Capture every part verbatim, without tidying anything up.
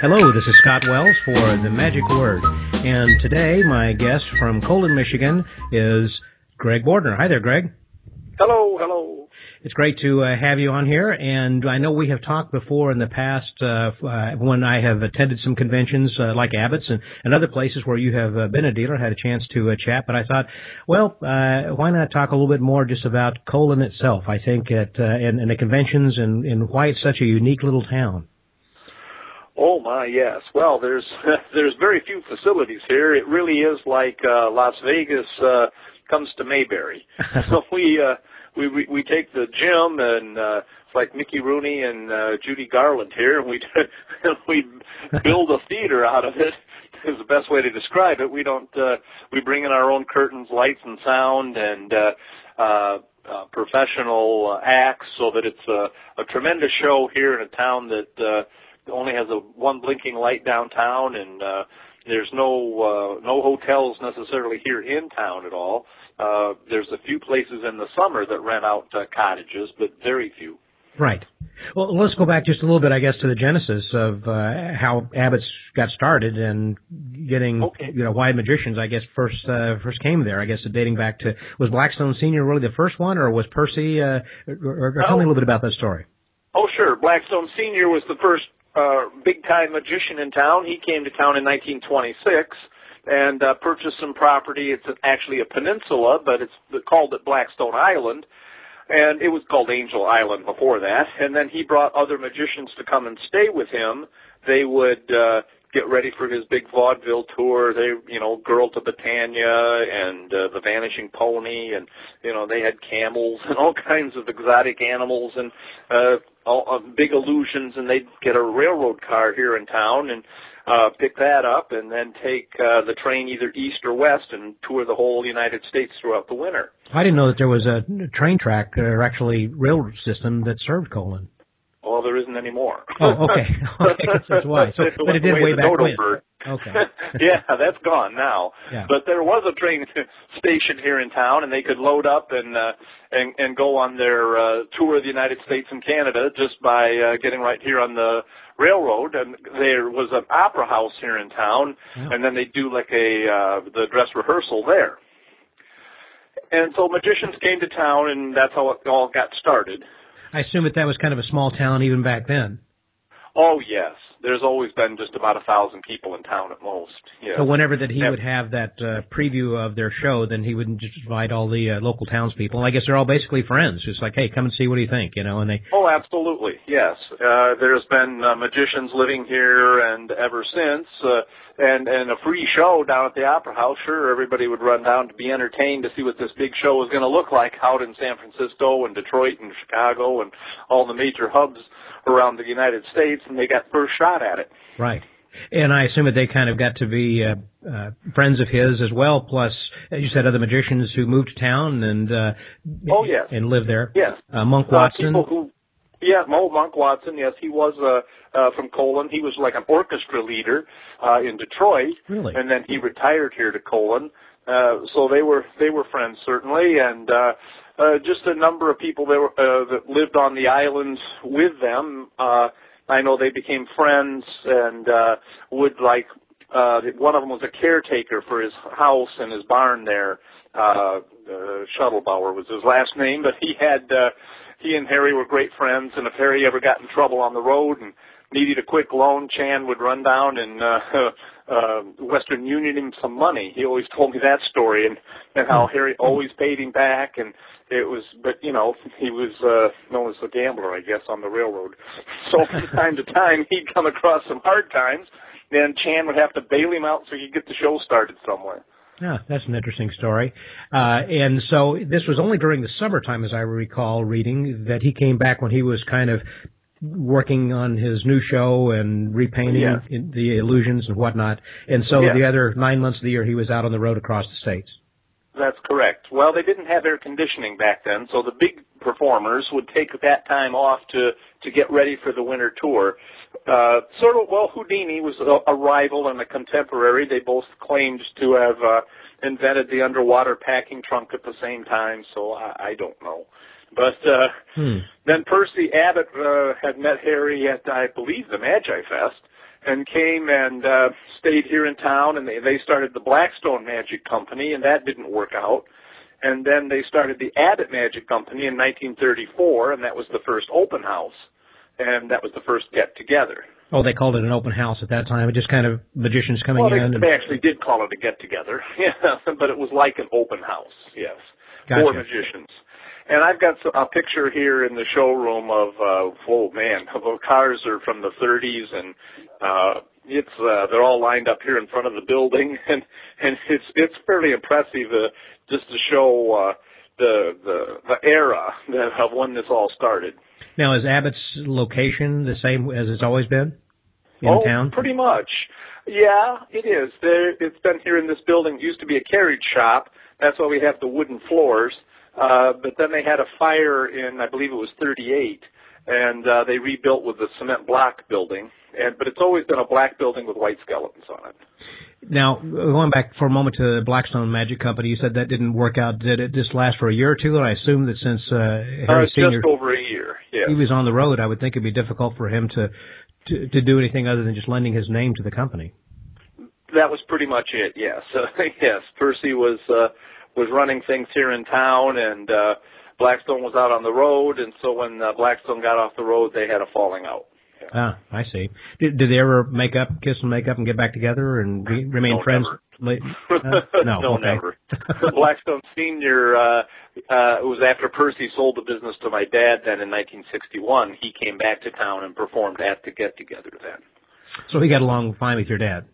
Hello, this is Scott Wells for The Magic Word. And today, my guest from Colon, Michigan is Greg Bordner. Hi there, Greg. Hello, hello. It's great to uh, have you on here, and I know we have talked before in the past uh, uh, when I have attended some conventions uh, like Abbott's and, and other places where you have uh, been a dealer, had a chance to uh, chat, but I thought, well, uh, why not talk a little bit more just about Colon itself, I think, at, uh, and, and the conventions and, and why it's such a unique little town. Oh my, yes. Well, there's there's very few facilities here. It really is like uh, Las Vegas uh, comes to Mayberry. So we uh, we, we we take the gym and uh, it's like Mickey Rooney and uh, Judy Garland here, and we we build a theater out of it. Is the best way to describe it. We don't uh, we bring in our own curtains, lights, and sound, and uh, uh, uh, professional uh, acts, so that it's a, a tremendous show here in a town that. Uh, only has a one blinking light downtown, and uh, there's no uh, no hotels necessarily here in town at all. Uh, there's a few places in the summer that rent out uh, cottages, but very few. Right. Well, let's go back just a little bit, I guess, to the genesis of uh, how Abbott's got started and getting, okay. you know, why Magicians, I guess, first uh, first came there. I guess dating back to, was Blackstone Senior really the first one, or was Percy? Uh, or, or tell oh. me a little bit about that story. Oh, sure. Blackstone Senior was the first Uh, big-time magician in town. He came to town in nineteen twenty-six and uh, purchased some property. It's actually a peninsula, but it's called it Blackstone Island, and it was called Angel Island before that. And then he brought other magicians to come and stay with him. They would uh, get ready for his big vaudeville tour. They, you know, Girl to Britannia and uh, The Vanishing Pony, and, you know, they had camels and all kinds of exotic animals and uh, all, uh, big illusions, and they'd get a railroad car here in town and uh, pick that up and then take uh, the train either east or west and tour the whole United States throughout the winter. I didn't know that there was a train track or actually railroad system that served Colon. Well, there isn't anymore. Oh, okay. Okay, that's why. So, but it did way back when. Okay. Yeah, that's gone now. Yeah. But there was a train station here in town, and they could load up and uh, and, and go on their uh, tour of the United States and Canada just by uh, getting right here on the railroad. And there was an opera house here in town, yeah. and then they do like a uh, the dress rehearsal there. And so magicians came to town, and that's how it all got started. I assume that that was kind of a small town even back then. Oh, yes. There's always been just about a thousand people in town at most. Yes. So whenever that he yep. would have that uh, preview of their show, then he would just invite all the uh, local townspeople. And I guess they're all basically friends. It's like, hey, come and see what do you think, you know? And they. Oh, absolutely, yes. Uh, there's been uh, magicians living here and ever since, uh, and and a free show down at the Opera House. Sure, everybody would run down to be entertained to see what this big show was going to look like out in San Francisco and Detroit and Chicago and all the major hubs around the United States, and they got first shot at it. Right. And I assume that they kind of got to be uh, uh, friends of his as well, plus, as you said, other magicians who moved to town and uh, oh, yes. and lived there. Yes. Uh, Monk Watson. Uh, who, yeah, Mo Monk Watson, yes, he was uh, uh, from Colon. He was like an orchestra leader uh, in Detroit. Really? And then he retired here to Colon. Uh, so they were they were friends, certainly, and uh, uh, just a number of people that, were, uh, that lived on the island with them. Uh, I know they became friends and uh, would like, uh, one of them was a caretaker for his house and his barn there. Uh, uh, Shuttlebauer was his last name, but he had, uh, he and Harry were great friends, and if Harry ever got in trouble on the road and needed a quick loan, Chan would run down and uh, uh, Western Union him some money. He always told me that story, and, and how Harry always paid him back, and it was, but, you know, he was uh, known as a gambler, I guess, on the railroad. So from time to time, he'd come across some hard times, and Chan would have to bail him out so he could get the show started somewhere. Yeah, that's an interesting story. Uh, and so this was only during the summertime, as I recall reading, that he came back when he was kind of working on his new show and repainting yeah. the illusions and whatnot. And so yeah. the other nine months of the year, he was out on the road across the states. That's correct. Well, they didn't have air conditioning back then, so the big performers would take that time off to, to get ready for the winter tour. Uh, sort of, well, Houdini was a, a rival and a contemporary. They both claimed to have uh, invented the underwater packing trunk at the same time, so I, I don't know. But uh, hmm. then Percy Abbott uh, had met Harry at, I believe, the Magi Fest, and came and uh, stayed here in town, and they, they started the Blackstone Magic Company, and that didn't work out. And then they started the Abbott Magic Company in nineteen thirty-four, and that was the first open house, and that was the first get-together. Oh, they called it an open house at that time. It just kind of magicians coming well, they, in. And... they actually did call it a get-together, yeah, but it was like an open house, yes, gotcha. for magicians. And I've got a picture here in the showroom of, uh, oh man, the cars are from the thirties, and uh, it's uh, they're all lined up here in front of the building, and and it's it's fairly impressive uh, just to show uh, the the the era that, of when this all started. Now, is Abbott's location the same as it's always been in oh, town? Pretty much. Yeah, it is. There, it's been here in this building. It used to be a carriage shop. That's why we have the wooden floors. Uh, but then they had a fire in, I believe it was thirty-eight, and uh, they rebuilt with the cement block building. And but it's always been a black building with white skeletons on it. Now, going back for a moment to the Blackstone Magic Company, you said that didn't work out. Did it just last for a year or two? And I assume that since uh, Harry uh, Senior just over a year, yes. he was on the road, I would think it'd be difficult for him to, to to do anything other than just lending his name to the company. That was pretty much it. Yes, uh, yes. Percy was. Uh, was running things here in town, and uh, Blackstone was out on the road, and so when uh, Blackstone got off the road, they had a falling out. Yeah. Ah, I see. Did, did they ever make up, kiss and make up and get back together and re- remain no, friends? Never. Uh, no, no, okay. never. Blackstone Senior, uh, uh, it was after Percy sold the business to my dad then in nineteen sixty-one. He came back to town and performed at the get-together then. So he got along fine with your dad?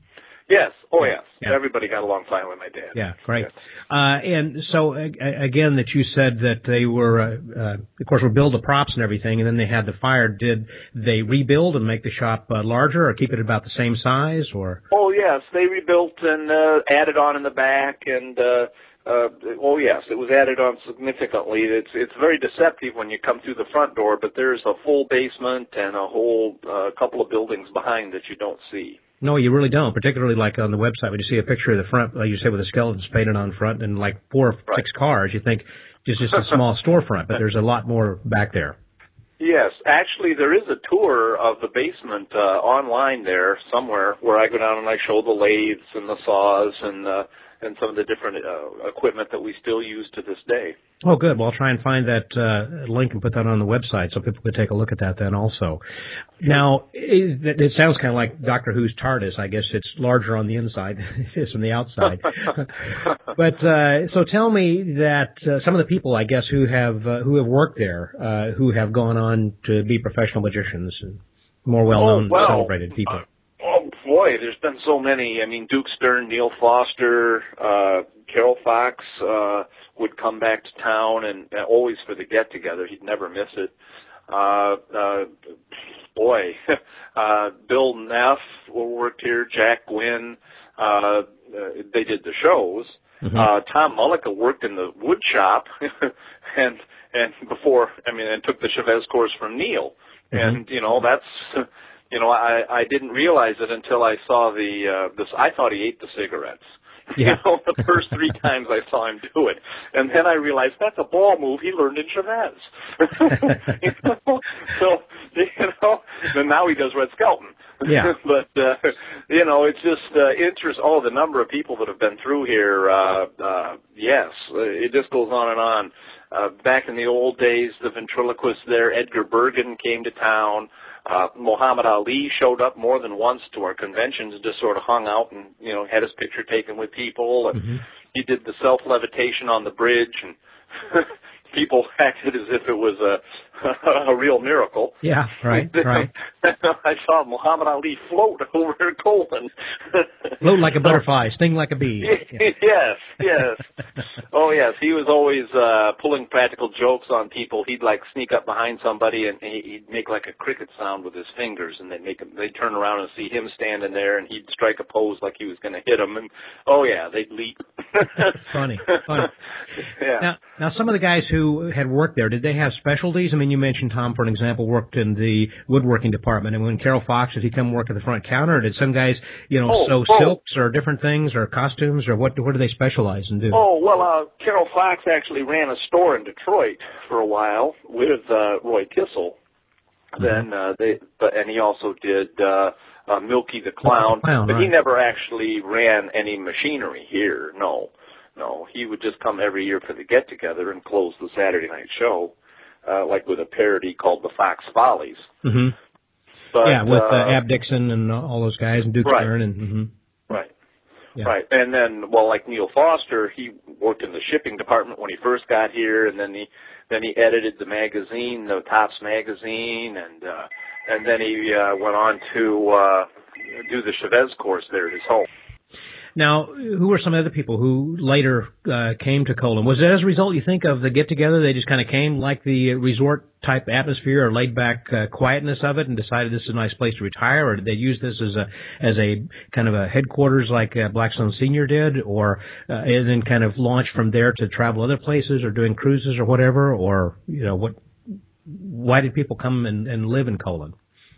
Yes. Oh, yes. Yeah. Everybody got along fine with my dad. Yeah, great. Yes. Uh, and so, uh, again, that you said that they were, uh, uh, of course, would build the props and everything, and then they had the fire. Did they rebuild and make the shop uh, larger or keep it about the same size? Or? Oh, yes. They rebuilt and uh, added on in the back, and, uh, uh, oh, yes, it was added on significantly. It's it's very deceptive when you come through the front door, but there's a full basement and a whole uh, couple of buildings behind that you don't see. No, you really don't, particularly like on the website when you see a picture of the front, like you say, with the skeletons painted on front and like four or right. six cars, you think it's just a small storefront, but there's a lot more back there. Yes, actually there is a tour of the basement uh, online there somewhere where I go down and I show the lathes and the saws and uh, and some of the different uh, equipment that we still use to this day. Oh, good. Well, I'll try and find that uh, link and put that on the website so people could take a look at that then also. Now, it, it sounds kind of like Doctor Who's TARDIS. I guess it's larger on the inside than it is on the outside. But uh, so tell me that uh, some of the people, I guess, who have uh, who have worked there, uh, who have gone on to be professional magicians and more well-known, oh, well, celebrated people. Uh, Oh, boy, there's been so many. I mean, Duke Stern, Neil Foster, uh, Carol Fox uh, would come back to town, and uh, always for the get-together. He'd never miss it. Uh, uh, boy, uh, Bill Neff worked here, Jack Gwynn. Uh, uh, they did the shows. Mm-hmm. Uh, Tom Mullica worked in the wood shop, and and before, I mean, and took the Chavez course from Neil. Mm-hmm. And, you know, that's... You know, I, I didn't realize it until I saw the, uh, this, I thought he ate the cigarettes. Yeah. You know, the first three times I saw him do it. And then I realized that's a ball move he learned in Chavez. you know? So, you know, and now he does Red Skelton. Yeah. But, uh, you know, it's just, uh, interest, oh, the number of people that have been through here, uh, uh, yes, it just goes on and on. Uh, back in the old days, the ventriloquist there, Edgar Bergen, came to town. Uh, Muhammad Ali showed up more than once to our conventions and just sort of hung out and, you know, had his picture taken with people. And mm-hmm. he did the self-levitation on the bridge, and people acted as if it was a a real miracle. Yeah, right, right. I saw Muhammad Ali float over Colon. Float like a butterfly, sting like a bee. Yes, yes. Oh, yes. He was always uh, pulling practical jokes on people. He'd like sneak up behind somebody and he'd make like a cricket sound with his fingers, and they'd make him, they'd turn around and see him standing there, and he'd strike a pose like he was going to hit him. And oh yeah, they'd leap. Funny, funny. Yeah. Now, now some of the guys who had worked there, did they have specialties? I mean, you mentioned Tom, for an example, worked in the woodworking department. And when Carol Fox, did he come work at the front counter? Or did some guys, you know, oh, sew oh. silks or different things or costumes, or what? What do they specialize in do? Oh well, uh, Carol Fox actually ran a store in Detroit for a while with uh, Roy Kissel. Mm-hmm. Then uh, they, but and he also did uh, uh, Milky the Clown, Clown but right. he never actually ran any machinery here. No, no, he would just come every year for the get-together and close the Saturday night show, uh, like with a parody called the Fox Follies. Mm-hmm. But, yeah, with uh, uh, Ab Dixon and all those guys and Duke right. Stern and. Mm-hmm. Right. Yeah. Right. And then, well, like Neil Foster, he worked in the shipping department when he first got here, and then he then he edited the magazine, the Tops magazine, and uh, and then he uh, went on to uh, do the Chavez course there at his home. Now, who were some other people who later uh, came to Colon? Was it as a result, you think, of the get-together? They just kind of came like the resort-type atmosphere or laid-back uh, quietness of it and decided this is a nice place to retire? Or did they use this as a as a kind of a headquarters like uh, Blackstone Senior did? Or uh, and then kind of launch from there to travel other places or doing cruises or whatever? Or, you know, what? Why did people come and, and live in Colon?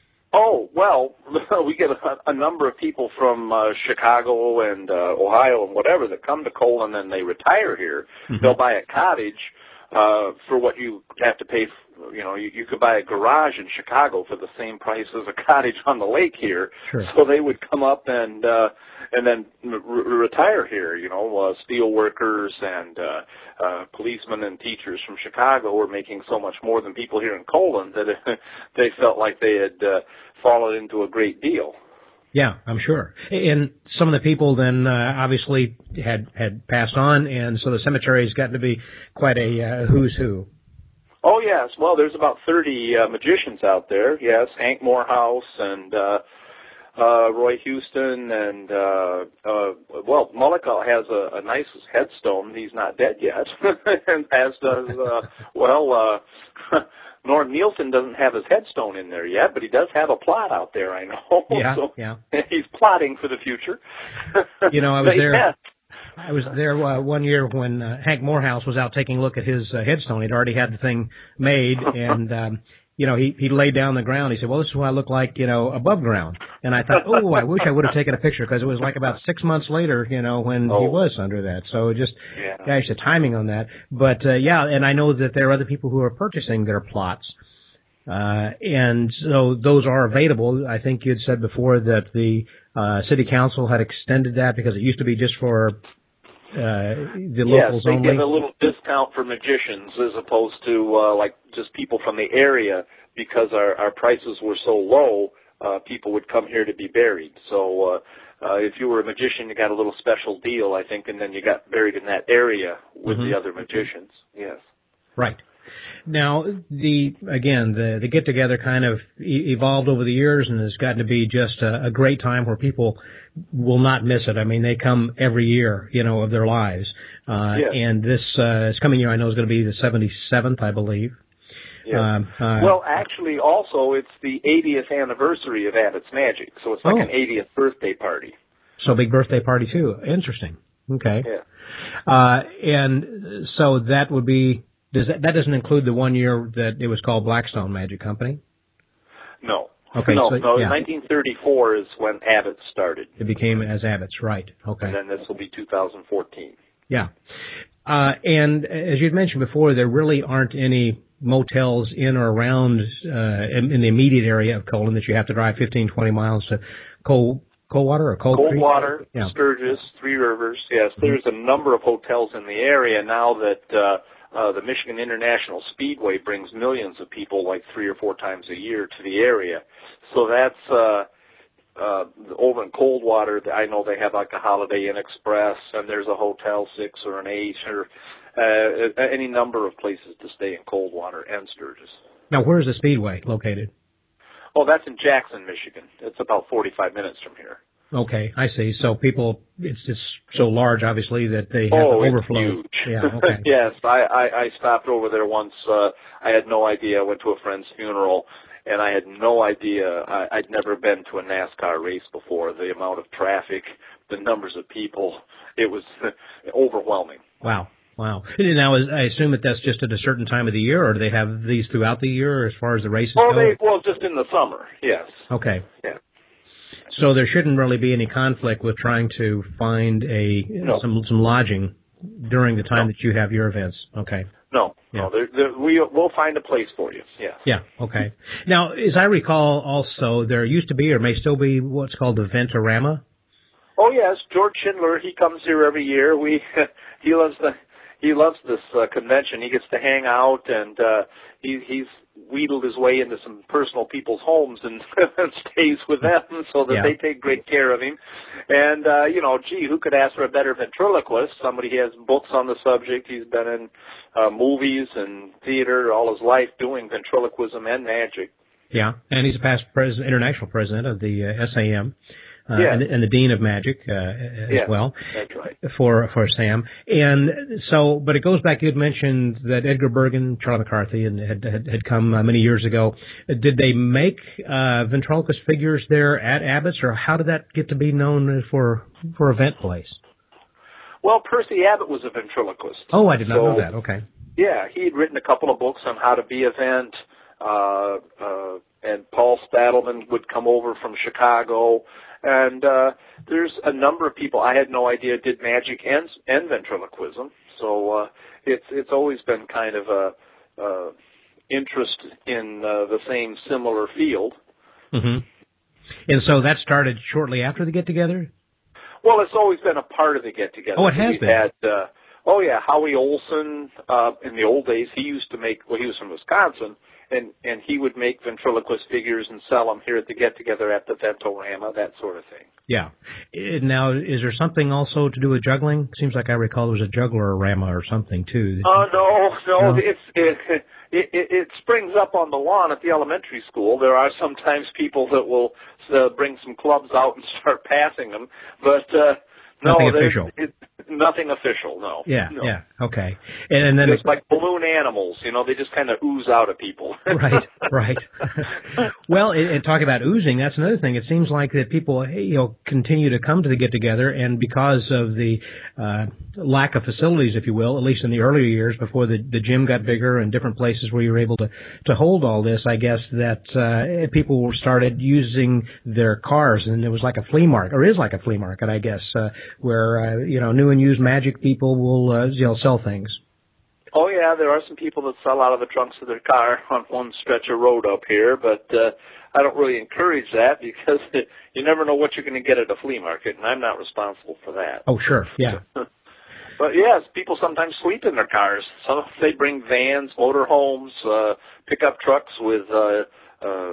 Oh, well, we get a, a number of people from uh, Chicago and uh, Ohio and whatever that come to Colon and they retire here. Mm-hmm. They'll buy a cottage uh, for what you have to pay. For, you know, you, you could buy a garage in Chicago for the same price as a cottage on the lake here. Sure. So they would come up and uh, and then re- retire here. You know, uh, steel workers and uh, uh, policemen and teachers from Chicago were making so much more than people here in Colon that it, they felt like they had uh, fallen into a great deal. Yeah, I'm sure. And some of the people then uh, obviously had had passed on, and so the cemetery has gotten to be quite a uh, who's who. Oh, yes. Well, there's about thirty uh, magicians out there. Yes, Hank Morehouse and uh, uh, Roy Houston and, uh, uh, well, Mullica has a, a nice headstone. He's not dead yet, and as does, uh, well, uh, Norm Nielsen doesn't have his headstone in there yet, but he does have a plot out there, I know. Yeah, so yeah. He's plotting for the future. You know, I was there. Yeah. I was there uh, one year when uh, Hank Morehouse was out taking a look at his uh, headstone. He'd already had the thing made, and um, you know, he he laid down the ground. He said, "Well, this is what I look like, you know, above ground." And I thought, "Oh, I wish I would have taken a picture," because it was like about six months later, you know, when oh. he was under that. So just, yeah. gosh, the timing on that. But uh, yeah, and I know that there are other people who are purchasing their plots. Uh, and so those are available. I think you had said before that the uh, city council had extended that because it used to be just for uh, the locals yes, they only. give a little discount for magicians as opposed to uh, like just people from the area, because our, our prices were so low, uh, people would come here to be buried. So uh, uh, if you were a magician, you got a little special deal, I think, and then you got buried in that area with mm-hmm. the other magicians. Yes. Right. Now, the again, the, the get-together kind of e- evolved over the years and has gotten to be just a, a great time where people will not miss it. I mean, they come every year, you know, of their lives. Uh, yes. And this, uh, this coming year, I know, is going to be the seventy-seventh, I believe. Yes. Um, uh, well, actually, also, it's the eightieth anniversary of Abbott's Magic, so it's like oh. an eightieth birthday party. So big birthday party, too. Interesting. Okay. Yeah. Uh, and so that would be... Does that, that doesn't include the one year that it was called Blackstone Magic Company? No. Okay. No, so, no. Yeah. nineteen thirty-four is when Abbott started. It became as Abbott's, right? Okay. And then this will be two thousand fourteen. Yeah. Uh, and as you'd mentioned before, there really aren't any motels in or around uh, in, in the immediate area of Colon that you have to drive fifteen, twenty miles to Cold Coldwater or Cold Creek? Coldwater, yeah. Sturgis, Three Rivers. Yes, mm-hmm. There's a number of hotels in the area now that. Uh, Uh, the Michigan International Speedway brings millions of people like three or four times a year to the area. So that's uh, uh, over in Coldwater. I know they have like a Holiday Inn Express, and there's a Hotel Six or an Eight, or uh, any number of places to stay in Coldwater and Sturgis. Now, where is the Speedway located? Oh, that's in Jackson, Michigan. It's about forty-five minutes from here. Okay, I see. So people, it's just so large, obviously, that they have oh, the overflow. It's huge. Yeah, okay. Yes, I, I, I stopped over there once. Uh, I had no idea. I went to a friend's funeral, and I had no idea. I, I'd never been to a NASCAR race before. The amount of traffic, the numbers of people, it was overwhelming. Wow. Wow. Now, I assume that that's just at a certain time of the year, or do they have these throughout the year as far as the races oh, go? They, well, just in the summer, yes. Okay. Yeah. So there shouldn't really be any conflict with trying to find a no. some some lodging during the time no. that you have your events. Okay. No, yeah. no. They're, they're, we we'll find a place for you. Yes. Yeah. Okay. Now, as I recall, also there used to be, or may still be, what's called the Ventorama. Oh yes, George Schindler. He comes here every year. We he loves the he loves this uh, convention. He gets to hang out, and uh, he he's wheedled his way into some personal people's homes and stays with them so that yeah. they take great care of him. And, uh, you know, gee, who could ask for a better ventriloquist? Somebody who has books on the subject. He's been in uh, movies and theater all his life doing ventriloquism and magic. Yeah, and he's a past president, international president of the uh, S A M. Uh, yeah. and, and the Dean of Magic uh, as yeah, well. That's right. For for Sam, and so, but it goes back. You had mentioned that Edgar Bergen, Charlie McCarthy, and had had, had come uh, many years ago. Did they make uh, ventriloquist figures there at Abbott's, or how did that get to be known for for Event Place? Well, Percy Abbott was a ventriloquist. Oh, I did not so, know that. Okay. Yeah, he had written a couple of books on how to be a vent. Uh, uh, and Paul Stadelman would come over from Chicago. And uh, there's a number of people I had no idea did magic and and ventriloquism. So uh, it's it's always been kind of a uh, interest in uh, the same similar field. Mm-hmm. And so that started shortly after the get-together? Well, it's always been a part of the get-together. Oh, it has We've been. Had, uh, oh yeah, Howie Olson. Uh, in the old days, he used to make. Well, he was from Wisconsin. And and he would make ventriloquist figures and sell them here at the get-together at the Ventorama, that sort of thing. Yeah. Now, is there something also to do with juggling? Seems like I recall there was a juggler-rama or something, too. Oh, uh, no, no. no? It's, it, it, it, it springs up on the lawn at the elementary school. There are sometimes people that will uh, bring some clubs out and start passing them. But, uh, no, nothing official. It, nothing official, no. Yeah, no. yeah, okay. And, and then it's like balloon animals, you know, they just kind of ooze out of people. right, right. Well, and, and talking about oozing, that's another thing. It seems like that people, you know, continue to come to the get-together, and because of the uh, lack of facilities, if you will, at least in the earlier years before the, the gym got bigger and different places where you were able to, to hold all this, I guess that uh, people started using their cars, and it was like a flea market, or is like a flea market, I guess, uh, where, uh, you know, new and used magic people will, uh, you know, sell things. Oh, yeah, there are some people that sell out of the trunks of their car on one stretch of road up here, but uh, I don't really encourage that because you never know what you're going to get at a flea market, and I'm not responsible for that. Oh, sure, yeah. But, yes, people sometimes sleep in their cars. So they bring vans, motorhomes, uh, pickup trucks with uh, uh,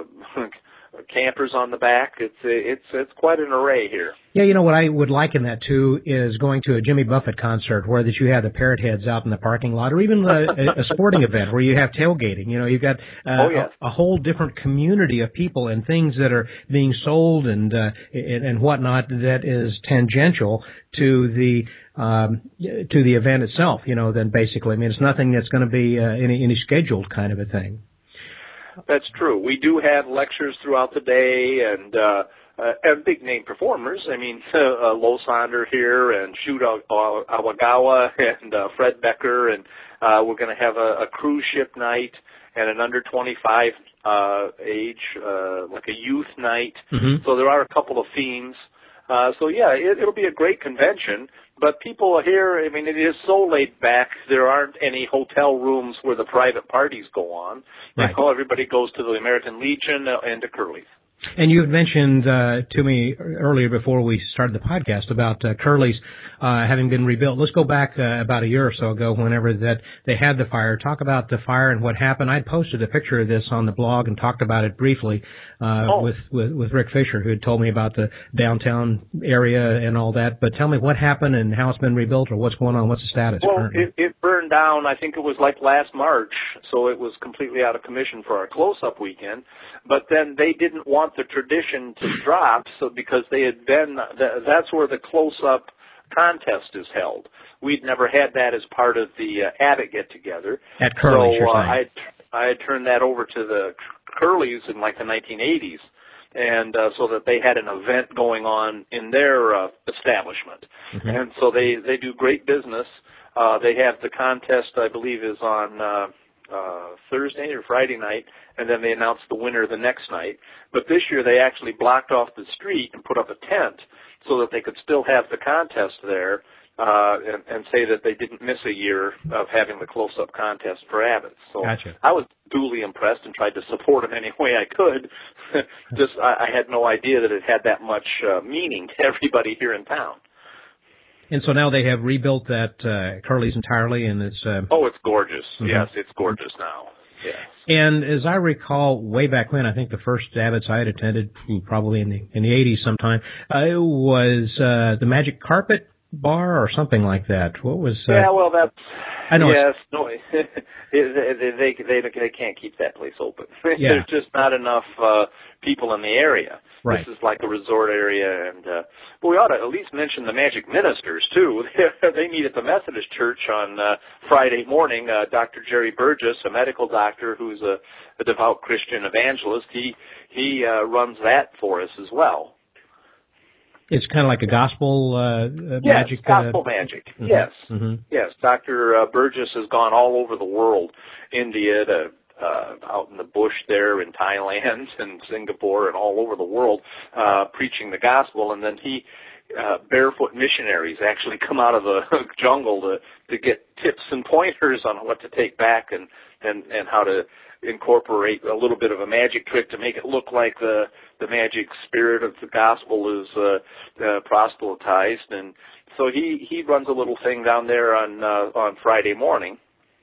campers on the back. It's it's it's quite an array here. Yeah, you know what I would liken that to is going to a Jimmy Buffett concert where that you have the parrot heads out in the parking lot, or even a, a sporting event where you have tailgating. You know, you've got uh, oh, yes. a, a whole different community of people and things that are being sold and uh, and, and whatnot that is tangential to the um, to the event itself. You know, then basically, I mean, it's nothing that's going to be uh, any any scheduled kind of a thing. That's true. We do have lectures throughout the day and uh, uh, and big name performers. I mean, uh, Lo Sonder here and Shoot Awagawa and uh, Fred Becker, and uh, we're going to have a, a cruise ship night and an under twenty-five uh, age, uh, like a youth night. Mm-hmm. So there are a couple of themes. Uh, so yeah, it, it'll be a great convention. But people here, I mean, it is so laid back. There aren't any hotel rooms where the private parties go on. Right. You know, everybody goes to the American Legion and to Curly's. And you had mentioned uh, to me earlier before we started the podcast about uh, Curly's uh, having been rebuilt. Let's go back uh, about a year or so ago whenever that they had the fire. Talk about the fire and what happened. I'd posted a picture of this on the blog and talked about it briefly uh, oh. with, with, with Rick Fisher, who had told me about the downtown area and all that. But tell me what happened and how it's been rebuilt or what's going on. What's the status well, currently? It, it burned down, I think it was like last March, so it was completely out of commission for our close-up weekend. But then they didn't want the tradition to drop, so because they had been, that's where the close-up contest is held. We'd never had that as part of the uh, Abbott get-together. At Curly's, so you're uh, saying. I, I had turned that over to the Curly's in like the nineteen eighties, and uh, so that they had an event going on in their uh, establishment. Mm-hmm. And so they, they do great business. Uh, they have the contest, I believe, is on uh, uh, Thursday or Friday night, and then they announce the winner the next night. But this year they actually blocked off the street and put up a tent so that they could still have the contest there. uh, and, and say that they didn't miss a year of having the close-up contest for Abbott's. So gotcha. I was duly impressed and tried to support them any way I could. Just I, I had no idea that it had that much uh, meaning to everybody here in town. And so now they have rebuilt that uh, Curly's entirely, and it's uh, oh, it's gorgeous. Mm-hmm. Yes, it's gorgeous now. Yes. And as I recall, way back when, I think the first Abbott's I had attended, probably in the in the eighties sometime, uh, it was uh, the Magic Carpet Bar or something like that. What was? Uh, yeah, well, that's. I know. Yes, no, they, they they they can't keep that place open. Yeah. There's just not enough uh, people in the area. Right. This is like a resort area, and uh, but we ought to at least mention the Magic Ministers too. They meet at the Methodist Church on uh, Friday morning. Uh, Doctor Jerry Burgess, a medical doctor who's a, a devout Christian evangelist, he he uh, runs that for us as well. It's kind of like a gospel uh, yes, magic. gospel uh, magic. Mm-hmm. Yes, mm-hmm. yes. Doctor Uh, Burgess has gone all over the world, India, to, uh, out in the bush there in Thailand and Singapore and all over the world, uh, preaching the gospel. And then he, uh, barefoot missionaries actually come out of the jungle to to get tips and pointers on what to take back and and and how to incorporate a little bit of a magic trick to make it look like the the magic spirit of the gospel is uh, uh, proselytized. And so he he runs a little thing down there on uh, on Friday morning.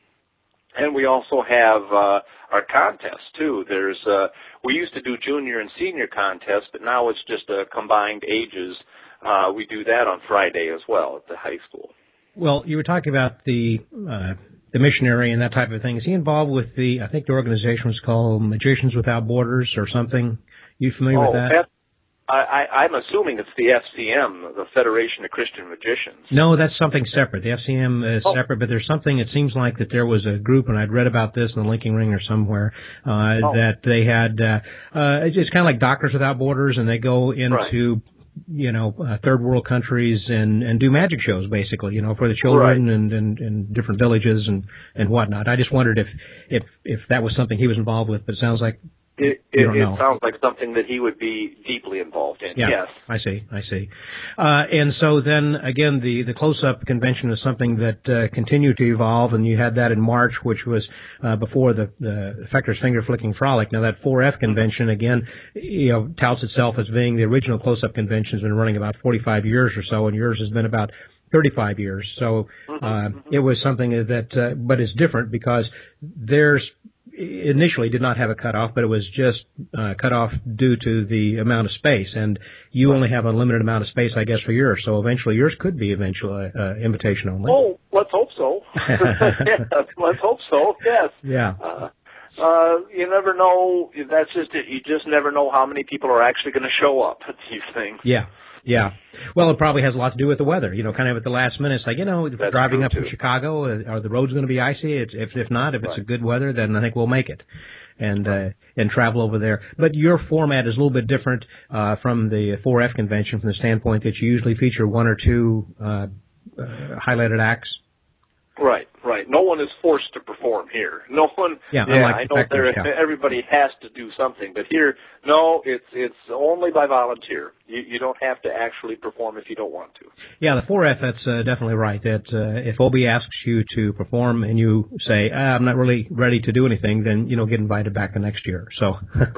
And we also have uh, our contests too. There's uh, we used to do junior and senior contests, but now it's just uh, combined ages. Uh, we do that on Friday as well at the high school. Well, you were talking about the uh, the missionary and that type of thing. Is he involved with the? I think the organization was called Magicians Without Borders or something. You familiar oh, with that? F- I, I, I'm assuming it's the F C M, the Federation of Christian Magicians. No, that's something separate. The F C M is oh. separate, but there's something. It seems like that there was a group, and I'd read about this in the Linking Ring or somewhere, uh, oh. that they had. Uh, uh, it's kind of like Doctors Without Borders, and they go into. Right. you know, uh, third world countries and, and do magic shows, basically, you know, for the children right. and, and, and different villages and, and whatnot. I just wondered if, if, if that was something he was involved with, but it sounds like It, you it, don't it know. sounds like something that he would be deeply involved in. Yeah, yes. I see, I see. Uh, and so then, again, the, the close-up convention is something that uh, continued to evolve, and you had that in March, which was uh, before the, the Fechter's Finger-Flicking Frolic. Now, that four F convention, again, you know, touts itself as being the original close-up convention, has been running about forty-five years or so, and yours has been about thirty-five years. So uh, it was something that, uh, but it's different because there's initially did not have a cutoff, but it was just uh, cut off due to the amount of space, and you only have a limited amount of space, I guess, for yours. So eventually, yours could be eventually uh, invitation only. Oh, let's hope so. yes, let's hope so. Yes. Yeah. Uh, uh, you never know. That's just it. You just never know how many people are actually going to show up at these things. Yeah. Yeah. Well, it probably has a lot to do with the weather. You know, kind of at the last minute, it's like, you know, That's driving up too. from Chicago, uh, are the roads going to be icy? It's, if if not, if it's right. a good weather, then I think we'll make it and uh, and travel over there. But your format is a little bit different uh, from the four F convention from the standpoint that you usually feature one or two uh, uh, highlighted acts. Right, right. No one is forced to perform here. No one. Yeah, yeah unlike I the know Fechter's, there. yeah. Everybody has to do something, but here, no. It's it's only by volunteer. You you don't have to actually perform if you don't want to. Yeah, the four F. That's uh, definitely right. That uh, if O B asks you to perform and you say, ah, "I'm not really ready to do anything," then you know get invited back the next year. So, uh,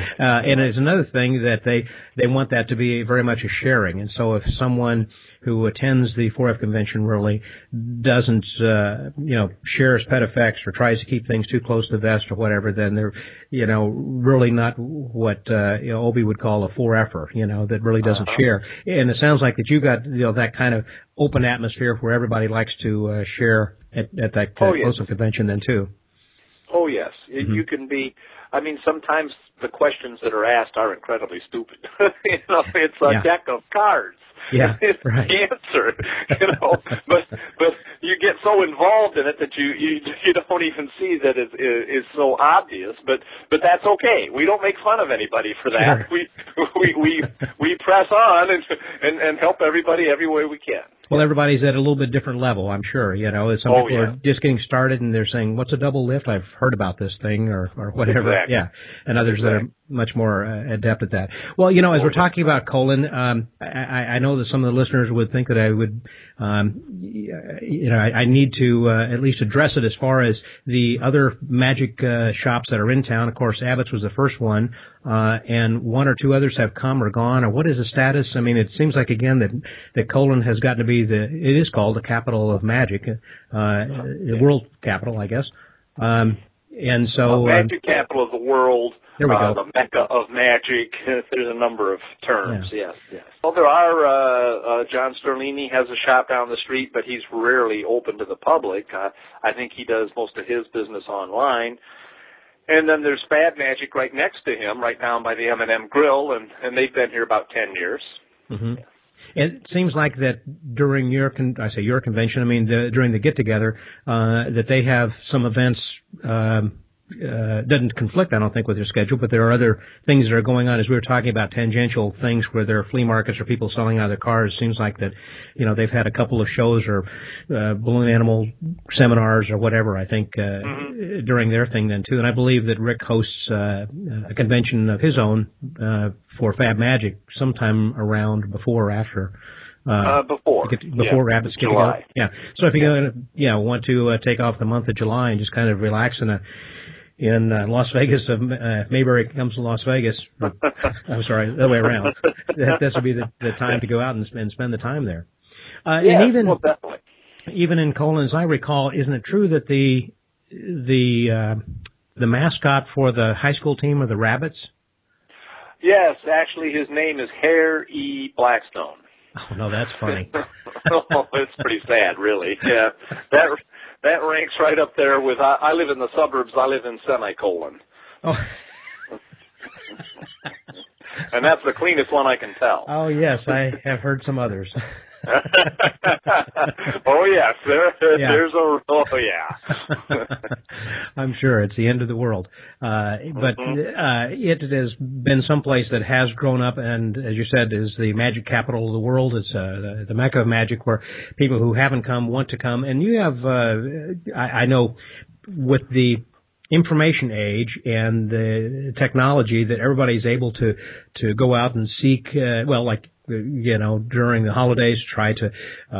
and it's another thing that they they want that to be very much a sharing. And so if someone who attends the four F convention really doesn't, uh, you know, share his pet effects or tries to keep things too close to the vest or whatever, then they're, you know, really not what, uh, you know, Obi would call a four F-er, you know, that really doesn't uh-huh. share. And it sounds like that you got, you know, that kind of open atmosphere where everybody likes to, uh, share at, at that uh, oh, yes. close-up convention then too. Oh, yes. Mm-hmm. You can be, I mean, sometimes the questions that are asked are incredibly stupid. you know, it's a yeah. deck of cards. Yeah, it's right. the answer, you know, but but you get so involved in it that you you, you don't even see that it is so obvious. But but that's okay. We don't make fun of anybody for that. Sure. We we we we press on and, and and help everybody every way we can. Well, everybody's at a little bit different level, I'm sure. You know, some oh, people yeah. are just getting started and they're saying, "What's a double lift? I've heard about this thing," or or whatever. Exactly. Yeah, and others exactly. that are much more uh, adept at that. Well, you know, as we're talking about colon, um, I, I know know that some of the listeners would think that I would, um, you know, I, I need to uh, at least address it as far as the other magic uh, shops that are in town. Of course, Abbott's was the first one, uh, and one or two others have come or gone. Or what is the status? I mean, it seems like again that that Colon has gotten to be the it is called the capital of magic, uh, the world capital, I guess. Um, and so, uh, magic uh, capital of the world. There we uh, go. The Mecca of magic. There's a number of terms. Yeah. Yes, yes. Well, there are. Uh, uh, John Sterlini has a shop down the street, but he's rarely open to the public. Uh, I think he does most of his business online. And then there's Fab Magic right next to him, right down by the M and M Grill, and and they've been here about ten years. Mm-hmm. It seems like that during your, con- I say your convention, I mean the, during the get-together, uh, that they have some events, um, uh, doesn't conflict, I don't think, with your schedule, but there are other things that are going on, as we were talking about, tangential things where there are flea markets or people selling out of their cars. It seems like that, you know, they've had a couple of shows or uh, balloon animal seminars or whatever, I think, uh, mm-hmm. during their thing then, too. And I believe that Rick hosts uh, a convention of his own uh, for Fab Magic sometime around before or after. Uh, uh, before. Get, before yeah, Rabbits get July. together. Yeah. So if you yeah. Uh, you know, want to uh, take off the month of July and just kind of relax in a in uh, Las Vegas, uh, Mayberry comes to Las Vegas. I'm sorry, the other way around. That, this would be the, the time to go out and, and spend the time there. Uh, yes, and even well, definitely. even in Colon, as I recall, isn't it true that the the uh, the mascot for the high school team are the Rabbits? Yes, actually, his name is Hare E. Blackstone. Oh no, that's funny. Oh, it's pretty sad, really. Yeah, that that ranks right up there with. I, I live in the suburbs. I live in Semicolon. Oh. And that's the cleanest one I can tell. Oh yes, I have heard some others. Oh yes, there, yeah. there's a oh yeah. I'm sure it's the end of the world, uh, but mm-hmm. uh, it has been someplace that has grown up, and as you said, is the magic capital of the world. It's uh, the, the Mecca of magic, where people who haven't come want to come. And you have, uh, I, I know, with the information age and the technology that everybody's able to to go out and seek, uh, well, like, you know, during the holidays, try to uh,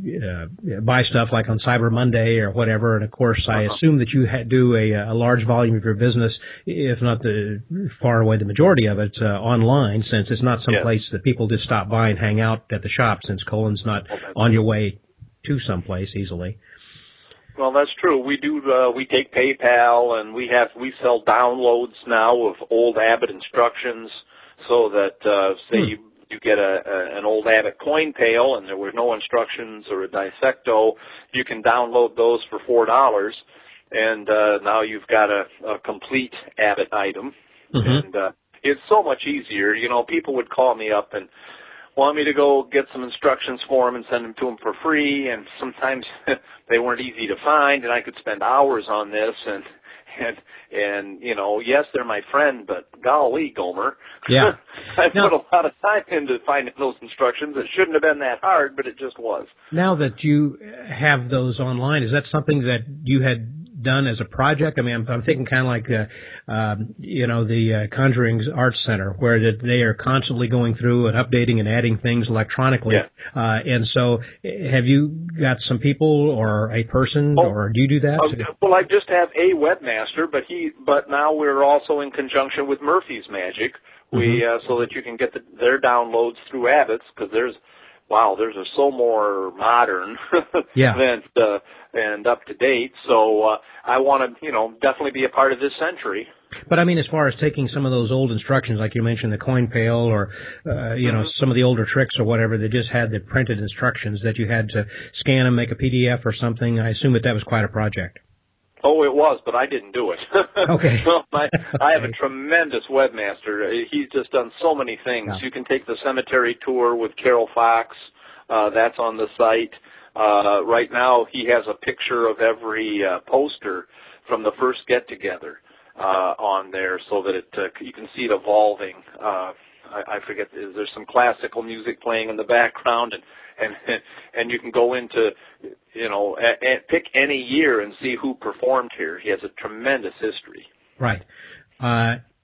uh, buy stuff like on Cyber Monday or whatever. And of course, I uh-huh. assume that you ha- do a, a large volume of your business, if not the far away the majority of it, uh, online, since it's not some yes. place that people just stop by and hang out at the shop, since Colon's not okay. on your way to someplace easily. Well, that's true. We do. Uh, we take PayPal, and we have we sell downloads now of old Abbott instructions, so that uh, say hmm. you you get a, a an old Abbott coin pail, and there were no instructions or a dissecto. You can download those for four dollars, and uh, now you've got a, a complete Abbott item, mm-hmm. and uh, it's so much easier. You know, people would call me up and want me to go get some instructions for them and send them to them for free, and sometimes they weren't easy to find, and I could spend hours on this, and and and you know, yes, they're my friend, but golly, Gomer, yeah, I now, put a lot of time into finding those instructions. It shouldn't have been that hard, but it just was. Now that you have those online, is that something that you had done as a project? I mean, I'm, I'm thinking kind of like, uh, um, you know, the uh, Conjuring Arts Center, where that they are constantly going through and updating and adding things electronically. Yeah. Uh, and so, have you got some people or a person, oh, or do you do that? Uh, well, I just have a webmaster, but he, but now we're also in conjunction with Murphy's Magic. We mm-hmm. uh, so that you can get the, their downloads through Abbott's, because there's. Wow, there's a so more modern yeah. than uh, and up to date. So uh, I want to, you know, definitely be a part of this century. But I mean, as far as taking some of those old instructions, like you mentioned, the coin pail, or uh, you mm-hmm. know, some of the older tricks or whatever, that just had the printed instructions that you had to scan and make a P D F or something. I assume that that was quite a project. Oh, it was, but I didn't do it. Okay. Well, I, okay. I have a tremendous webmaster. He's just done so many things. Yeah. You can take the cemetery tour with Carol Fox. Uh, that's on the site. Uh, right now, he has a picture of every uh, poster from the first get-together uh, on there, so that it uh, you can see it evolving. Uh, I, I forget, is there some classical music playing in the background, and and and you can go into, you know, a, a, pick any year and see who performed here. He has a tremendous history. Right. Uh,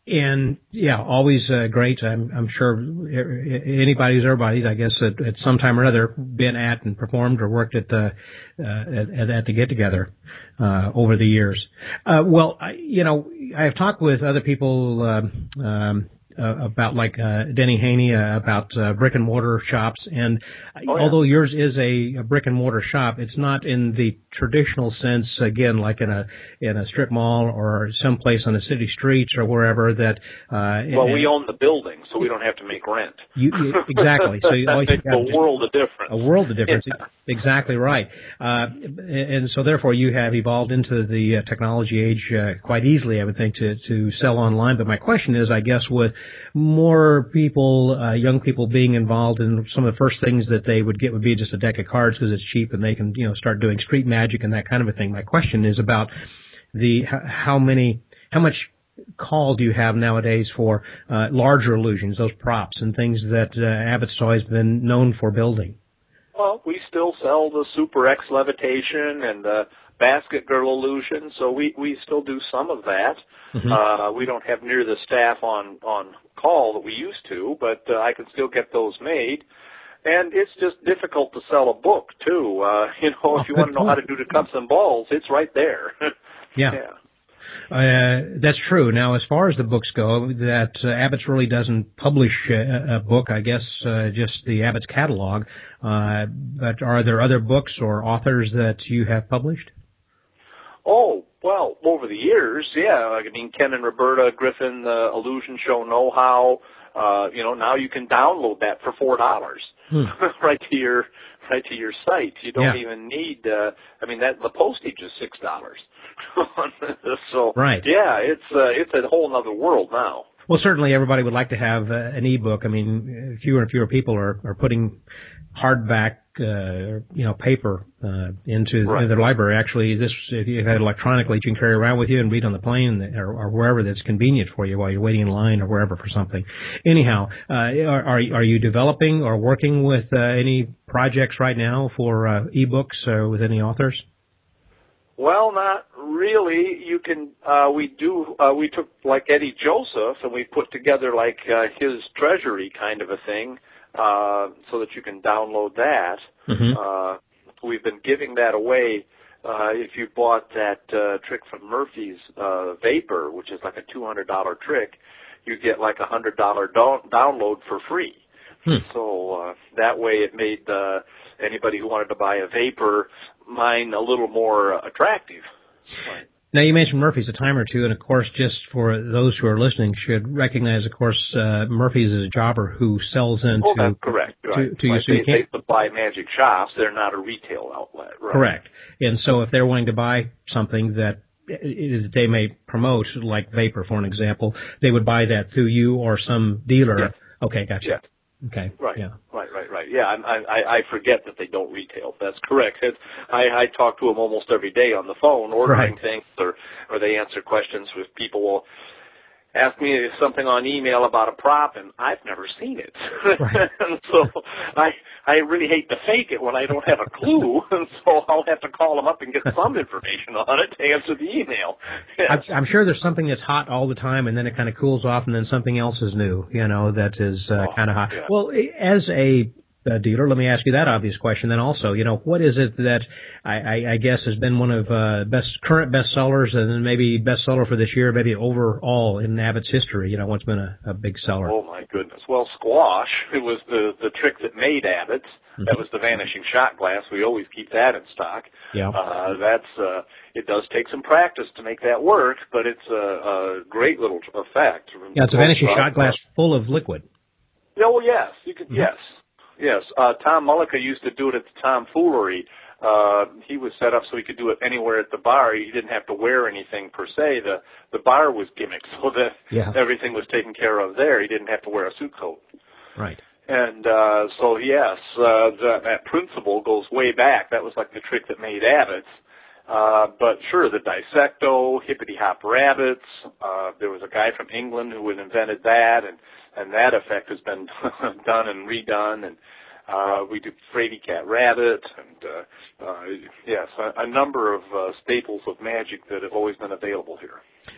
And yeah, always uh, great. I'm, I'm sure anybody who's everybody, I guess, at, at some time or other, been at and performed or worked at the uh, at, at the get together uh, over the years. Uh, well, I, you know, I have talked with other people uh, um, uh, about like uh, Denny Haney uh, about uh, brick and mortar shops, and oh, yeah. although yours is a, a brick and mortar shop, it's not in the traditional sense. Again, like in a in a strip mall or someplace on the city streets or wherever that. Uh, well, and, we own the building, so we don't have to make rent. You, you, exactly. So you that always makes a world of difference. A world of difference. Yeah. Exactly right. Uh, and so therefore you have evolved into the uh, technology age uh, quite easily, I would think, to, to sell online. But my question is, I guess, with more people, uh, young people being involved in some of the first things that they would get would be just a deck of cards because it's cheap and they can, you know, start doing street magic and that kind of a thing. My question is about the, how many, how much call do you have nowadays for uh, larger illusions, those props and things that uh, Abbott's always been known for building? Well, we still sell the Super X levitation and the Basket Girl illusion, so we, we still do some of that. Mm-hmm. Uh, we don't have near the staff on, on call that we used to, but uh, I can still get those made. And it's just difficult to sell a book, too. Uh, you know, oh, if you want to know point. how to do the cups and balls, it's right there. yeah. yeah. Uh, that's true. Now, as far as the books go, that uh, Abbott's really doesn't publish a, a book, I guess, uh, just the Abbott's catalog. Uh, but are there other books or authors that you have published? Oh, well, over the years, yeah. I mean, Ken and Roberta Griffin, the Illusion Show Know-How, uh, you know, now you can download that for four dollars hmm. right to your right to your site. You don't yeah. even need, uh, I mean, that the postage is six dollars. so, right. yeah, it's uh, it's a whole other world now. Well, certainly everybody would like to have uh, an e-book. I mean, fewer and fewer people are, are putting hardback, uh, you know, paper uh, into, right. into their library. Actually, this if you had it electronically, you can carry it around with you and read on the plane or, or wherever that's convenient for you while you're waiting in line or wherever for something. Anyhow, uh, are are you developing or working with uh, any projects right now for uh, e-books or with any authors? Well, not really. You can, uh, we do, uh, we took like Eddie Joseph and we put together like, uh, his treasury kind of a thing, uh, so that you can download that. Mm-hmm. Uh, we've been giving that away, uh, if you bought that, uh, trick from Murphy's, uh, Vapor, which is like a two hundred dollars trick, you get like a one hundred dollars do- download for free. Hmm. So, uh, that way it made, uh, anybody who wanted to buy a Vapor mine a little more uh, attractive. Right. Now, you mentioned Murphy's a time or two, and of course, just for those who are listening, should recognize, of course, uh, Murphy's is a jobber who sells into... Oh, that's correct. To, right. to you, right. so you they, can't... they supply magic shops. They're not a retail outlet. Right. Correct. And so if they're wanting to buy something that they may promote, like Vapor, for an example, they would buy that through you or some dealer. Yeah. Okay, gotcha. Yeah. Okay. Right. Yeah. Right. Right. Right. Yeah. I, I I forget that they don't retail. That's correct. It's, I I talk to them almost every day on the phone, ordering right. things, or or they answer questions with people will ask me something on email about a prop, and I've never seen it. Right. and so I I really hate to fake it when I don't have a clue, and so I'll have to call them up and get some information on it to answer the email. Yes. I'm sure there's something that's hot all the time, and then it kind of cools off, and then something else is new, you know, that is uh, oh, kind of hot. Yeah. Well, as a Uh, dealer, let me ask you that obvious question then also. You know, what is it that I, I, I guess has been one of uh, best current bestsellers and then maybe bestseller for this year, maybe overall in Abbott's history? You know, what's been a, a big seller? Oh, my goodness. Well, squash, it was the, the trick that made Abbott's. Mm-hmm. That was the vanishing shot glass. We always keep that in stock. Yeah. Uh, that's, uh, it does take some practice to make that work, but it's a, a great little effect. Yeah, it's a vanishing shot glass full of liquid. Yeah, well, yes. You can, mm-hmm. Yes. Yes, uh, Tom Mullica used to do it at the Tomfoolery. Uh, he was set up so he could do it anywhere at the bar. He didn't have to wear anything per se. The the bar was gimmicked so that yeah. everything was taken care of there. He didn't have to wear a suit coat. Right. And uh, so, yes, uh, that, that principle goes way back. That was like the trick that made Abbott's. Uh, but sure, the Dissecto, Hippity Hop Rabbits, uh, there was a guy from England who had invented that, and, and that effect has been done and redone, and uh, we do Frady Cat Rabbit, and uh, uh, yes, a, a number of uh, staples of magic that have always been available here.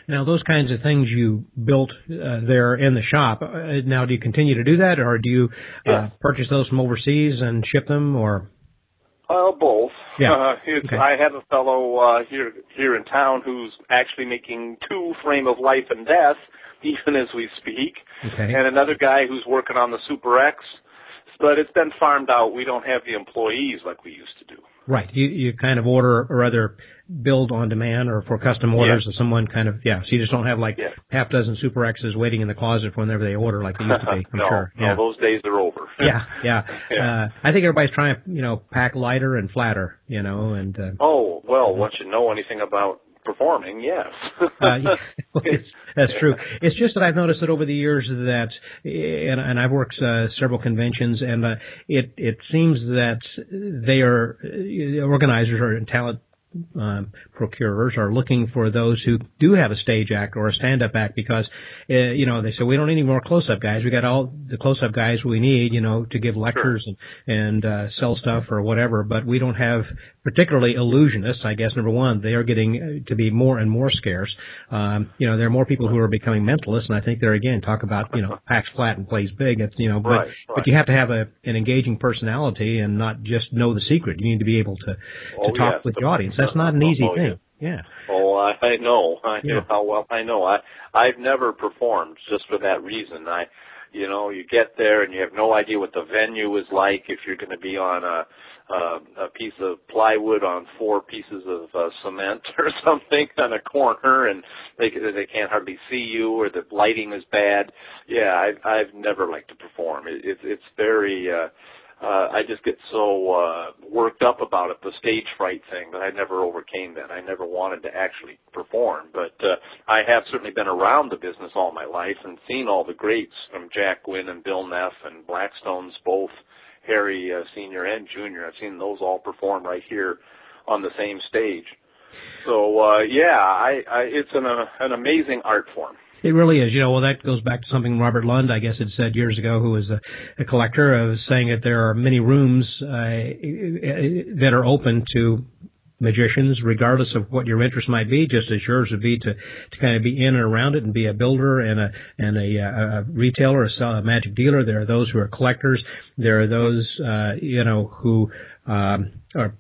Now, those kinds of things you built uh, there in the shop. Uh, now, do you continue to do that, or do you uh, yes. purchase those from overseas and ship them, or? Well, both. Yeah. Uh, it's, okay. I have a fellow uh, here here in town who's actually making two Frame of Life and Death, even as we speak, okay. and another guy who's working on the Super X. But it's been farmed out. We don't have the employees like we used to do. Right. You you kind of order or rather build on demand or for custom orders, yeah. or someone kind of yeah. So you just don't have like yeah. half dozen Super X's waiting in the closet whenever they order like they used to be. I'm no, sure. no, Yeah. those days are over. yeah, yeah. yeah. Uh, I think everybody's trying to you know pack lighter and flatter, you know, and. Uh, oh well, once you know anything about performing, yes. uh, yeah, it's, that's true. It's just that I've noticed that over the years that, and, and I've worked uh, several conventions, and uh, it it seems that they are uh, organizers or talent um, procurers are looking for those who do have a stage act or a stand-up act because, uh, you know, they say we don't need any more close-up guys. We got all the close-up guys we need, you know, to give lectures sure. and and uh, sell stuff or whatever. But we don't have particularly illusionists. I guess number one, they are getting to be more and more scarce. Um, you know, there are more people who are becoming mentalists, and I think they're again talk about you know packs flat and plays big. It's you know, but right, right. but you have to have a an engaging personality and not just know the secret. You need to be able to to oh, talk yes. with the audience. That's not an easy oh, thing. Yeah. Oh, I, I know. I yeah. know how well I know. I I've never performed just for that reason. I, you know, you get there and you have no idea what the venue is like. If you're going to be on a a, a piece of plywood on four pieces of uh, cement or something on a corner, and they they can't hardly see you, or the lighting is bad. Yeah, I've I've never liked to perform. It, it's it's very. Uh, Uh, I just get so uh, worked up about it, the stage fright thing, that I never overcame that. I never wanted to actually perform. But uh, I have certainly been around the business all my life and seen all the greats from Jack Gwynn and Bill Neff and Blackstone's, both Harry uh, Senior and Junior. I've seen those all perform right here on the same stage. So, uh, yeah, I, I, it's an, uh, an amazing art form. It really is. You know, well, that goes back to something Robert Lund, I guess, had said years ago, who was a, a collector, of saying that there are many rooms uh, that are open to magicians, regardless of what your interest might be, just as yours would be to, to kind of be in and around it and be a builder and a and a, a retailer, a, a magic dealer. There are those who are collectors. There are those, uh, you know, who um, are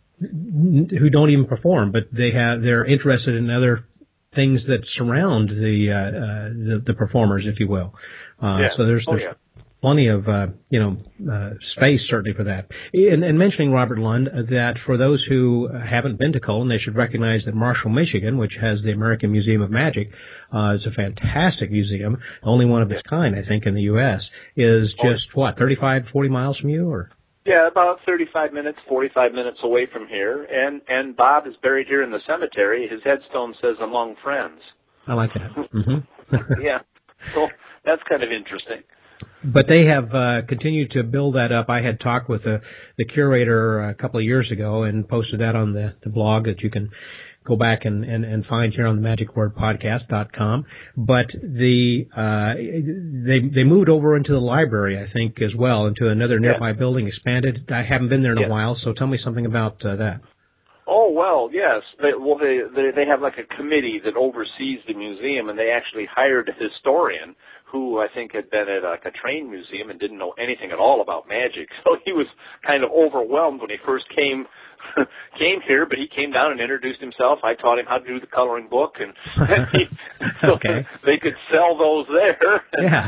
who don't even perform, but they have they're interested in other things that surround the, uh, uh, the the performers, if you will. Uh, yeah. So there's, oh, there's yeah. plenty of uh, you know uh, space certainly for that. And, and mentioning Robert Lund, uh, that for those who haven't been to Colon, they should recognize that Marshall, Michigan, which has the American Museum of Magic, uh, is a fantastic museum, only one of its kind, I think, in the U S Is just oh. what thirty-five, forty miles from you, or? Yeah, about thirty-five minutes, forty-five minutes away from here. And and Bob is buried here in the cemetery. His headstone says "Among Friends." I like that. Mm-hmm. yeah, so that's kind of interesting. But they have uh, continued to build that up. I had talked with the, the curator a couple of years ago and posted that on the, the blog that you can go back and, and, and find here on the magic word podcast dot com. But the uh, they they moved over into the library, I think, as well, into another nearby yeah. building, expanded. I haven't been there in yeah. a while, so tell me something about uh, that. Oh, well, yes. They, well, they, they they have like a committee that oversees the museum, and they actually hired a historian who I think had been at like a train museum and didn't know anything at all about magic. So he was kind of overwhelmed when he first came came here, but he came down and introduced himself. I taught him how to do the coloring book, and, and he, so okay. they could sell those there. Yeah.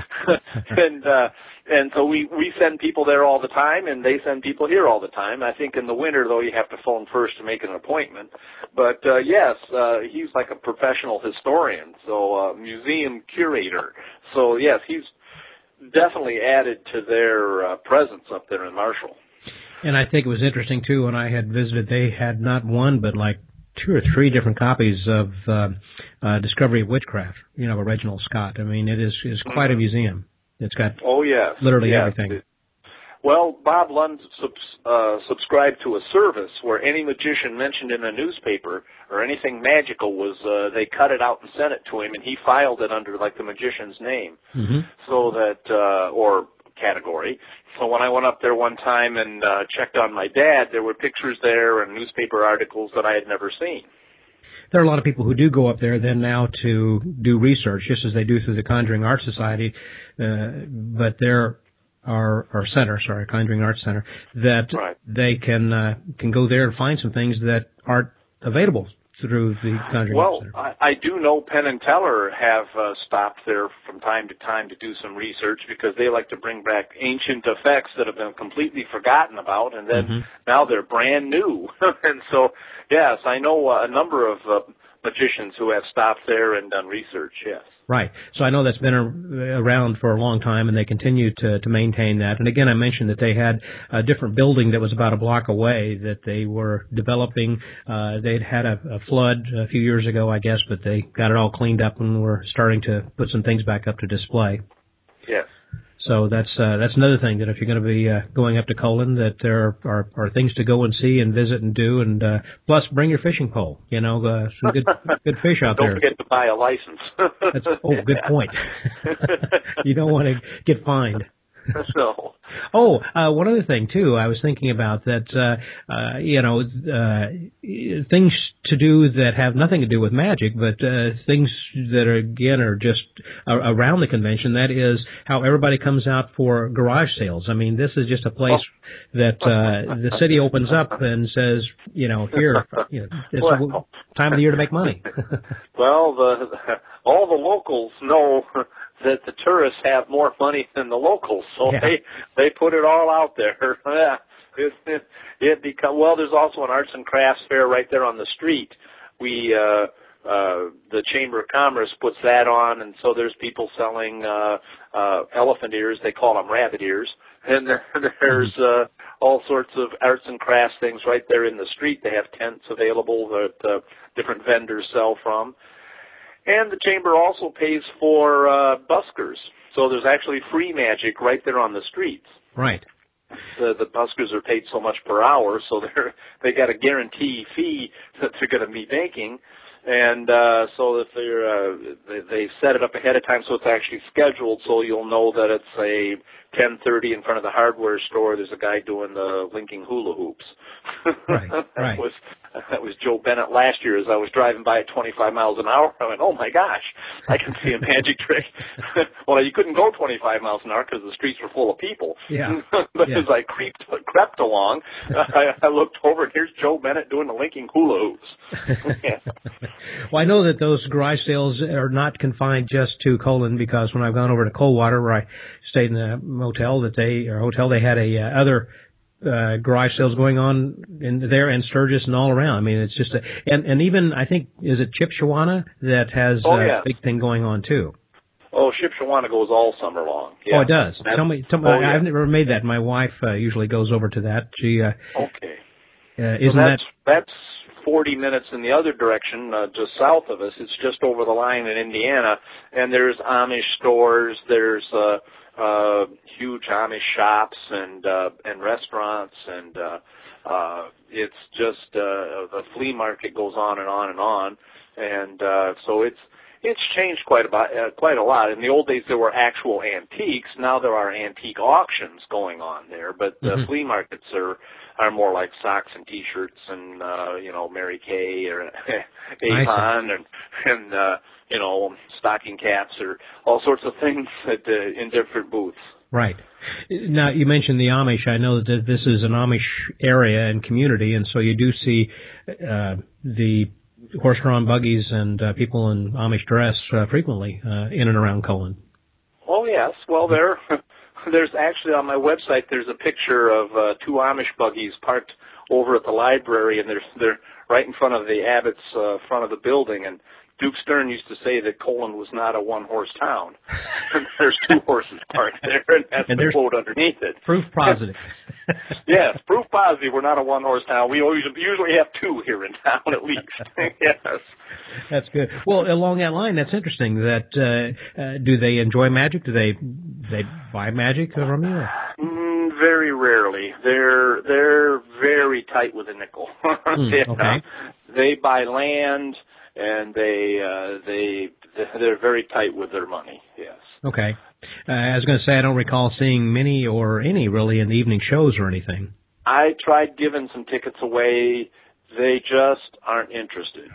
and uh, and so we we send people there all the time, and they send people here all the time. I think in the winter, though, you have to phone first to make an appointment. But uh, yes, uh, he's like a professional historian, so uh, museum curator. So yes, he's definitely added to their uh, presence up there in Marshall. And I think it was interesting, too, when I had visited, they had not one, but like two or three different copies of uh, uh, Discovery of Witchcraft, you know, of Reginald Scott. I mean, it is, is quite a museum. It's got oh, yes. literally yes. everything. It, well, Bob Lund subs, uh, subscribed to a service where any magician mentioned in a newspaper or anything magical was, uh, they cut it out and sent it to him, and he filed it under, like, the magician's name. Mm-hmm. So that, uh, or category. So when I went up there one time and uh, checked on my dad, there were pictures there and newspaper articles that I had never seen. there are a lot of people who do go up there then now to do research, just as they do through the Conjuring Arts Society. Uh, but there are, or center, sorry, Conjuring Arts Center, that right. they can uh, can go there and find some things that aren't available through the Conjuring well, Arts Center. Well, I, I do know Penn and Teller have uh, stopped there from time to time to do some research because they like to bring back ancient effects that have been completely forgotten about, and then mm-hmm. now they're brand new. And so, yes, I know uh, a number of uh, magicians who have stopped there and done research, yes. Right. So I know that's been a, around for a long time, and they continue to, to maintain that. And again, I mentioned that they had a different building that was about a block away that they were developing. Uh, they'd had a, a flood a few years ago, I guess, but they got it all cleaned up and were starting to put some things back up to display. Yes. So that's uh, that's another thing, that if you're going to be uh, going up to Colon, that there are, are things to go and see and visit and do, and uh, plus bring your fishing pole. You know, uh, some good good fish out don't there. Don't forget to buy a license. That's, oh, good point. You don't want to get fined. No. Oh, uh, one other thing too, I was thinking about that, uh, uh, you know, uh, things to do that have nothing to do with magic, but, uh, things that are, again, are just around the convention. That is how everybody comes out for garage sales. I mean, this is just a place oh. that, uh, the city opens up and says, you know, here, you know, it's well, a time of the year to make money. Well, the, all the locals know that the tourists have more money than the locals, so yeah. they they put it all out there. Yeah, it, it, it become well. There's also an arts and crafts fair right there on the street. We uh, uh, the Chamber of Commerce puts that on, and so there's people selling uh, uh, elephant ears. They call them rabbit ears, and there's uh, all sorts of arts and crafts things right there in the street. They have tents available that uh, different vendors sell from. And the Chamber also pays for uh, buskers. So there's actually free magic right there on the streets. Right. The, the buskers are paid so much per hour, so they're, they got a guarantee fee that they're going to be making. And uh, so if they're, uh, they, they set it up ahead of time so it's actually scheduled, so you'll know that it's a ten thirty in front of the hardware store. There's a guy doing the linking hula hoops. Right, that right. was that was Joe Bennett last year as I was driving by at twenty-five miles an hour. I went, oh my gosh, I can see a magic trick. Well, you couldn't go twenty-five miles an hour because the streets were full of people. Yeah. But yeah. as I creeped, crept along, I, I looked over and here's Joe Bennett doing the linking hula hoops. Yeah. Well, I know that those garage sales are not confined just to Colon, because when I've gone over to Coldwater, where I stayed in a motel that they or hotel, they had a uh, other uh, garage sales going on in there, and Sturgis and all around. I mean, it's just a and and even I think is it Chipshawana that has oh, a yes. big thing going on too. Oh, Shipshawana goes all summer long. Yeah. Oh, it does. That's, tell me, tell me oh, yeah. I've never made that. My wife uh, usually goes over to that. She uh, okay. Uh, isn't so that's, that that's forty minutes in the other direction, uh, just south of us. It's just over the line in Indiana, and there's Amish stores. There's uh, uh, huge Amish shops and uh, and restaurants, and uh, uh, it's just uh, the flea market goes on and on and on, and uh, so it's it's changed quite a uh, quite a lot. In the old days, there were actual antiques. Now there are antique auctions going on there, but the mm-hmm. flea markets are. are more like socks and T-shirts and, uh, you know, Mary Kay or Avon and, and uh, you know, stocking caps or all sorts of things at, uh, in different booths. Right. Now, you mentioned the Amish. I know that this is an Amish area and community, and so you do see uh, the horse-drawn buggies and uh, people in Amish dress uh, frequently uh, in and around Colon. Oh, yes. Well, they're... There's actually on my website. There's a picture of uh, two Amish buggies parked over at the library, and they're they're right in front of the Abbott's uh, front of the building. And Duke Stern used to say that Colon was not a one-horse town. There's two horses parked there, and that's and the quote underneath it. Proof positive. Yes, proof positive. We're not a one-horse town. We always usually have two here in town at least. Yes. That's good. Well, along that line, that's interesting. That uh, uh, do they enjoy magic? Do they they buy magic from you? Mm, very rarely. They're they're very tight with a nickel. Mm, yeah. Okay. They buy land, and they uh, they they're very tight with their money. Yes. Okay. Uh, I was going to say I don't recall seeing many or any really in the evening shows or anything. I tried giving some tickets away. They just aren't interested.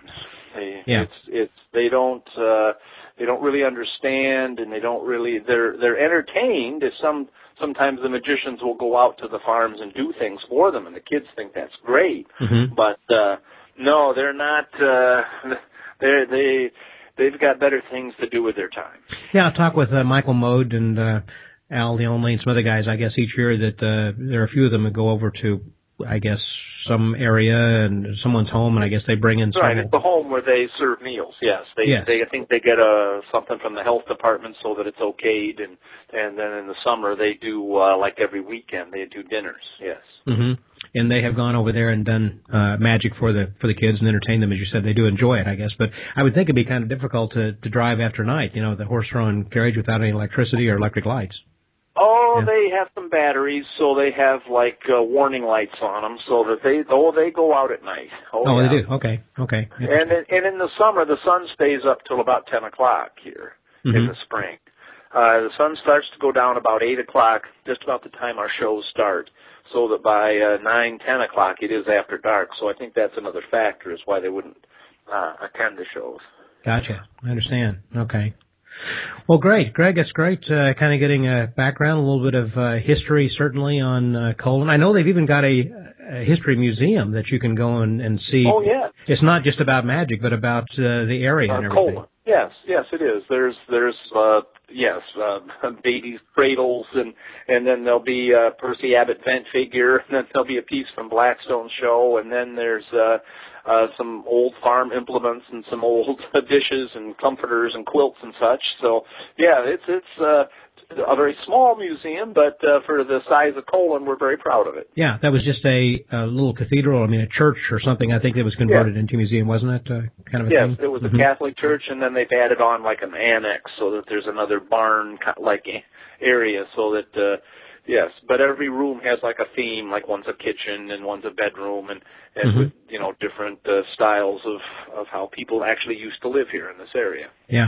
They, yeah. It's it's they don't uh, they don't really understand, and they don't really they're they're entertained. As some sometimes the magicians will go out to the farms and do things for them, and the kids think that's great. Mm-hmm. But uh, no, they're not. Uh, they they they've got better things to do with their time. Yeah, I'll talk with uh, Michael Mode and uh, Al Leonley and some other guys, I guess, each year that uh, there are a few of them that go over to, I guess, some area and someone's home, and I guess they bring in Right, several. it's the home where they serve meals. Yes, they yes. they I think they get a something from the health department so that it's okayed, and and then in the summer they do uh, like every weekend they do dinners. Yes. Mm-hmm. And they have gone over there and done uh, magic for the for the kids and entertain them, as you said. They do enjoy it, I guess. But I would think it'd be kind of difficult to to drive after night, you know, the horse-drawn carriage without any electricity or electric lights. Oh, yeah. They have some batteries, so they have like uh, warning lights on them, so that they oh they go out at night. Oh, oh yeah. they do. Okay, okay. And in, and in the summer, the sun stays up till about ten o'clock here mm-hmm. in the spring. Uh, the sun starts to go down about eight o'clock, just about the time our shows start, so that by uh, nine, ten o'clock it is after dark. So I think that's another factor is why they wouldn't uh, attend the shows. Gotcha. I understand. Okay. Well, great, Greg. It's great, uh, kind of getting a background, a little bit of uh, history, certainly on uh, Colon. I know they've even got a, a history museum that you can go and, and see. Oh, yeah. It's not just about magic, but about uh, the area uh, and everything. Colon. Yes, yes, it is. There's, there's, uh, yes, uh, babies' cradles, and and then there'll be a Percy Abbott vent figure, and then there'll be a piece from Blackstone's show, and then there's uh, uh, some old farm implements and some old dishes and comforters and quilts and such. So, yeah, it's it's uh, a very small museum, but uh, for the size of Colon, we're very proud of it. Yeah, that was just a, a little cathedral, I mean, a church or something. I think it was converted yeah. into a museum, wasn't it? Uh, kind of a yes, thing? It was mm-hmm. a Catholic church, and then they've added on like an annex so that there's another barn-like area so that, uh, yes, but every room has like a theme, like one's a kitchen and one's a bedroom, and, and mm-hmm. with, you know, different uh, styles of, of how people actually used to live here in this area. Yeah.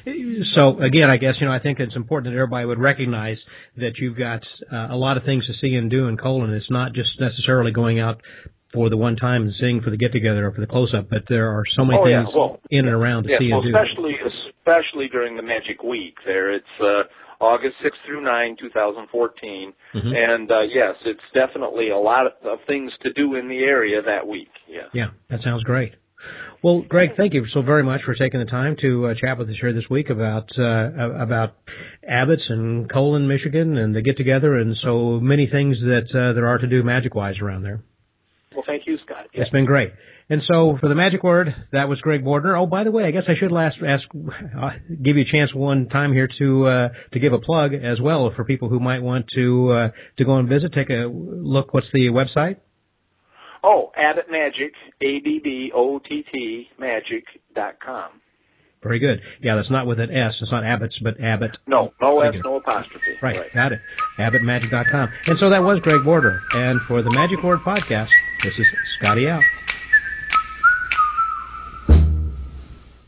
So, again, I guess, you know, I think it's important that everybody would recognize that you've got uh, a lot of things to see and do in Colon. It's not just necessarily going out for the one time and seeing for the get-together or for the close-up, but there are so many oh, things yeah. well, in and around to yeah, see well, and do. Especially, especially during the Magic Week there. It's uh, August sixth through ninth, twenty fourteen, mm-hmm. and, uh, yes, it's definitely a lot of, of things to do in the area that week. Yes. Yeah, that sounds great. Well, Greg, thank you so very much for taking the time to uh, chat with us here this week about uh, about Abbott's and Colon, Michigan, and the get-together, and so many things that uh, there are to do magic-wise around there. Well, thank you, Scott. Yes. It's been great. And so for the magic word, that was Greg Bordner. Oh, by the way, I guess I should ask, ask uh, give you a chance one time here to uh, to give a plug as well for people who might want to uh, to go and visit. Take a look. What's the website? Oh, Abbott Magic, A B B O T T, magic dot com. Very good. Yeah, that's not with an S. It's not Abbott's, but Abbott. No, no S, no apostrophe. Right, right. Got it. Abbott Magic dot com. And so that was Greg Bordner. And for the Magic Word Podcast, this is Scotty out.